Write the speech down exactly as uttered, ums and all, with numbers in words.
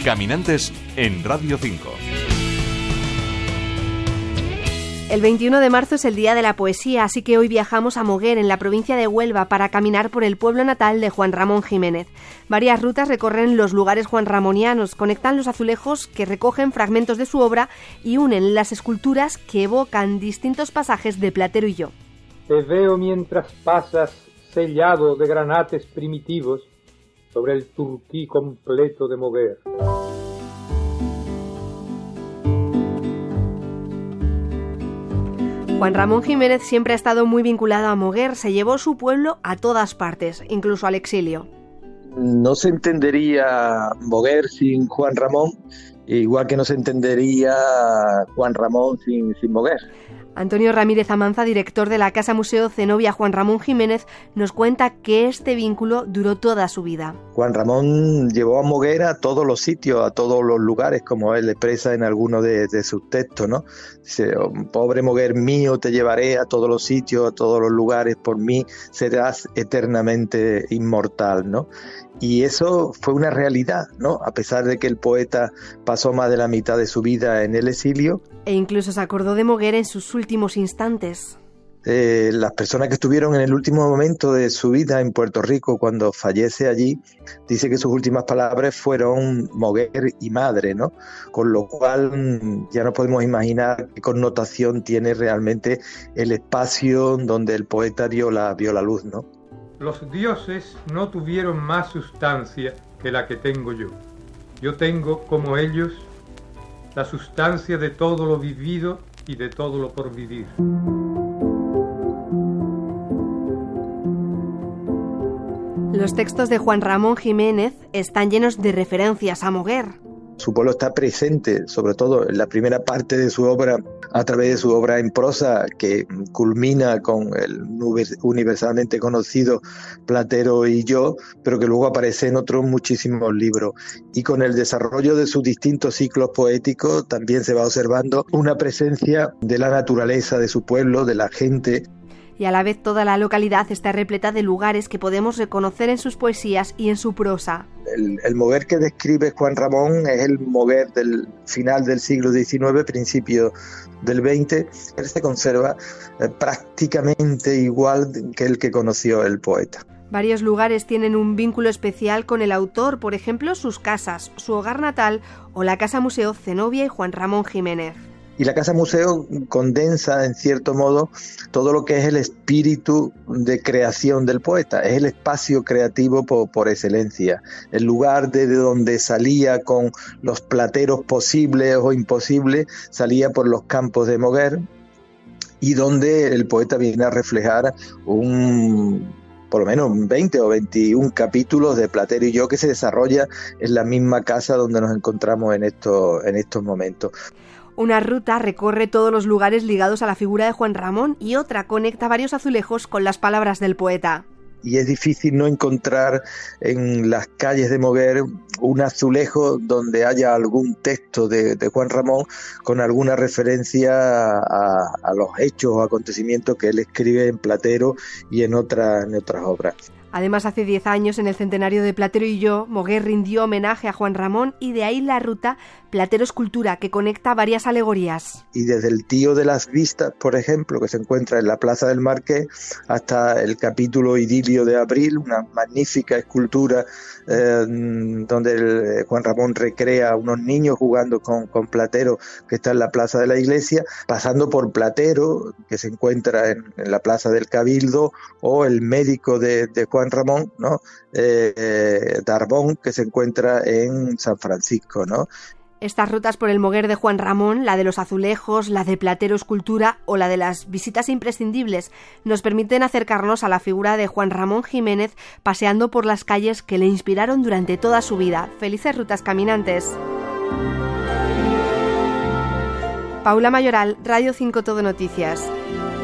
Caminantes en Radio cinco. El veintiuno de marzo es el Día de la Poesía, así que hoy viajamos a Moguer, en la provincia de Huelva, para caminar por el pueblo natal de Juan Ramón Jiménez. Varias rutas recorren los lugares juanramonianos, conectan los azulejos que recogen fragmentos de su obra y unen las esculturas que evocan distintos pasajes de Platero y yo. Te veo mientras pasas sellado de granates primitivos sobre el turquí completo de Moguer. Juan Ramón Jiménez siempre ha estado muy vinculado a Moguer, se llevó su pueblo a todas partes, incluso al exilio. No se entendería Moguer sin Juan Ramón, igual que no se entendería Juan Ramón sin, sin Moguer. Antonio Ramírez Amanza, director de la Casa Museo Zenobia Juan Ramón Jiménez, nos cuenta que este vínculo duró toda su vida. Juan Ramón llevó a Moguer a todos los sitios, a todos los lugares, como él expresa en alguno de, de sus textos, ¿no? Dice: pobre Moguer mío, te llevaré a todos los sitios, a todos los lugares, por mí serás eternamente inmortal, ¿no? Y eso fue una realidad, ¿no? A pesar de que el poeta pasó más de la mitad de su vida en el exilio. E incluso se acordó de Moguer en sus últimos instantes. Eh, las personas que estuvieron en el último momento de su vida en Puerto Rico, cuando fallece allí, dice que sus últimas palabras fueron Moguer y madre, ¿no? Con lo cual ya no podemos imaginar qué connotación tiene realmente el espacio donde el poeta vio la, vio la luz, ¿no? Los dioses no tuvieron más sustancia que la que tengo yo. Yo tengo, como ellos, la sustancia de todo lo vivido y de todo lo por vivir. Los textos de Juan Ramón Jiménez están llenos de referencias a Moguer. Su pueblo está presente, sobre todo en la primera parte de su obra, a través de su obra en prosa, que culmina con el universalmente conocido Platero y yo, pero que luego aparece en otros muchísimos libros. Y con el desarrollo de sus distintos ciclos poéticos también se va observando una presencia de la naturaleza de su pueblo, de la gente. Y a la vez toda la localidad está repleta de lugares que podemos reconocer en sus poesías y en su prosa. El, el Moguer que describe Juan Ramón es el Moguer del final del siglo diecinueve, principio del veinte. Él se conserva eh, prácticamente igual que el que conoció el poeta. Varios lugares tienen un vínculo especial con el autor, por ejemplo, sus casas, su hogar natal o la Casa Museo Zenobia y Juan Ramón Jiménez. Y la Casa Museo condensa, en cierto modo, todo lo que es el espíritu de creación del poeta. Es el espacio creativo por, por excelencia. El lugar desde donde salía con los plateros posibles o imposibles, salía por los campos de Moguer, y donde el poeta viene a reflejar un... por lo menos veinte o veintiún capítulos de Platero y yo, que se desarrolla en la misma casa donde nos encontramos en estos, en estos momentos. Una ruta recorre todos los lugares ligados a la figura de Juan Ramón y otra conecta varios azulejos con las palabras del poeta. Y es difícil no encontrar en las calles de Moguer un azulejo donde haya algún texto de, de Juan Ramón con alguna referencia a, a los hechos o acontecimientos que él escribe en Platero y en, otra, en otras obras. Además, hace diez años, en el centenario de Platero y yo, Moguer rindió homenaje a Juan Ramón y de ahí la ruta Platero Escultura, que conecta varias alegorías. Y desde el Tío de las Vistas, por ejemplo, que se encuentra en la Plaza del Marqués, hasta el capítulo Idilio de Abril, una magnífica escultura eh, donde el, Juan Ramón recrea a unos niños jugando con, con Platero, que está en la Plaza de la Iglesia, pasando por Platero, que se encuentra en, en la Plaza del Cabildo, o el médico de, de Juan Ramón, ¿no? Eh, eh, Darbón, que se encuentra en San Francisco, ¿no? Estas rutas por el Moguer de Juan Ramón, la de los azulejos, la de Platero Escultura o la de las visitas imprescindibles, nos permiten acercarnos a la figura de Juan Ramón Jiménez paseando por las calles que le inspiraron durante toda su vida. ¡Felices rutas caminantes! Paula Mayoral, Radio cinco Todo Noticias.